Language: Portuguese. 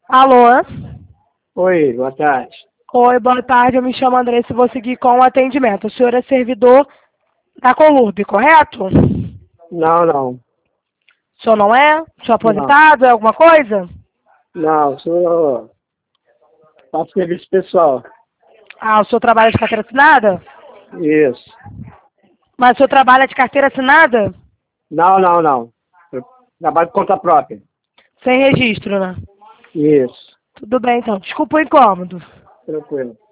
Alô? Oi, boa tarde. Oi, boa tarde. Eu me chamo Andressa e vou seguir com o atendimento. O senhor é servidor da Colurb, correto? Não, não, O senhor não é? O senhor é não, aposentado? É alguma coisa? não, sou faço serviço pessoal. Ah, o senhor trabalha de carteira assinada? Isso. Mas o senhor trabalha de carteira assinada? Não, não, não. Eu trabalho por conta própria. Sem registro, né? Isso, Tudo bem, então. Desculpa o incômodo. tranquilo.